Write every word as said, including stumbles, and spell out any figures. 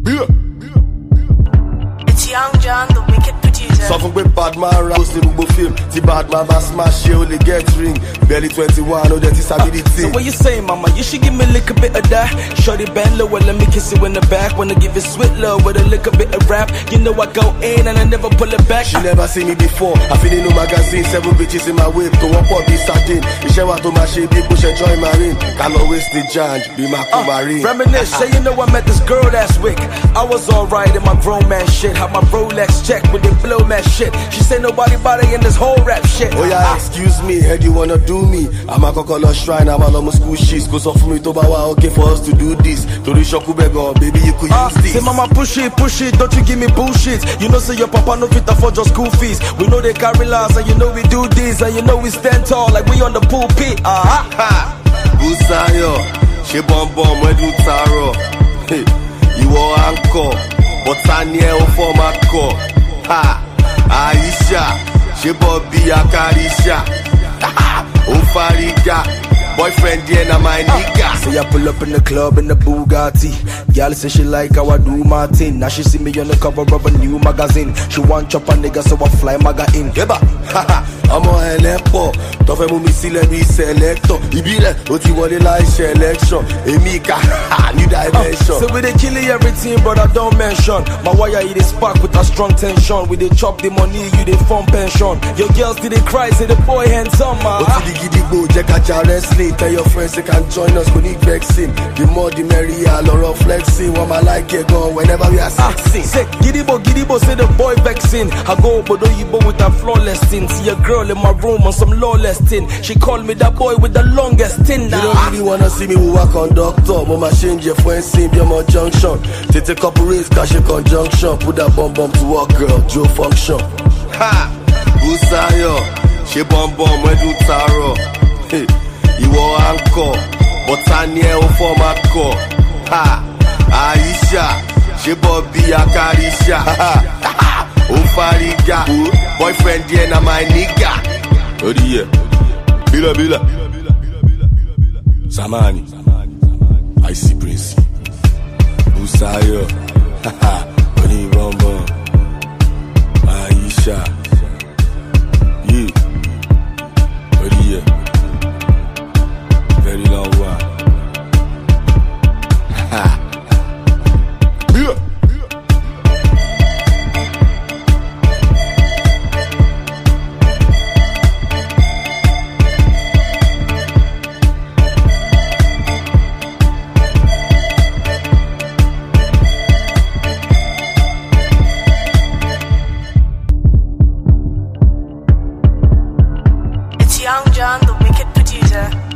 It's Young John, the wicked producer. Sọ fún pé Badman ra ó ṣe gbogbo film tí Badman bá smash ṣe ó lè get ring. Barely twenty-one, ó dẹ̀ ti sabi the thing. So what you saying, mama? You should give me a little bit of that. Shorty bend low, let me kiss you in the back. Wanna give it sweet love with a little bit of rap. You know I go in and I never pull it back. She never seen me before. I feel in no magazine, seven bitches in my whip. To walk up this sardine. Iṣẹ́ wa tó máa ṣe bí kò ṣe join marine. Kálọ̀ waste the janj, be my marine. Reminisce, say you know I met this girl that's wick. I was alright in my grown man shit. Had my Rolex check with the blow man shit. She said nobody body in this whole rap shit. Oh yeah, excuse me, heard you wanna do me. I'm a kokolo shrine, I'm a lomo school shit. Go so for me to bawa, okay for us to do this. To the shoku bego, baby you could uh, use this. Say mama push it, push it, don't you give me bullshit. You know say your papa no fit afford your school fees. We know they carry last and you know we do this. And you know we stand tall like we on the pulpit. Ah uh-huh. ha. Busayo, she bom bom wedu taro. Hey, you are anchor, but Tanya o for my core. Ha, Aisha, she Bobby Akarisha. O Fariga, boyfriend yeah na my nigga. Say I pull up in the club in the Bugatti. Girl say she like how I do my thing. Now she see me on the cover of a new magazine. She want chop a nigga so I fly maga in. Yeba, haha, I'm on elepo. Don't fẹ́ mú mi sílẹ̀ bí selector. Ìbílẹ̀ ó ti wọlé láì ṣe election. Èmi ká, new dimension. Uh, so we dey kill everything but I don't mention. My wire it is spark with a strong tension. We dey chop the money, you dey form pension. Your girls did they cry, say the boy handsome man. Ó ti di gidigbo, jẹ́ ká jà wrestling. Tell your friends they can join us, kò ní vexing. The more the merrier, lọ́rọ̀ flexing. Wọ́n máa like it gan whenever we are sexing. Say gidigbo gidigbo say the boy vexing. I go obodo yibo with a flawless thing. See a girl in my room on some lawless thing. She called me that boy with the longest thing. You don't really wanna see me with a conductor. Mo ma change your friend sim, be my junction. Take a couple race, cash a conjunction. Put that bomb bomb to work, girl, Joe function. Ha! Busayo, she bomb bomb when do taro. Hey, you are anchor, but Tanya o for my core. Ha! Aisha, she Bobby Akarisha. O Fariga, boyfriend yeah na my nigga. Oh yeah, bila bila. Samani, I see Prince. Busayo, haha, Oni Bombo, Aisha, yeah, oh yeah, very long one. Haha, bila. It's Young John, the wicked producer.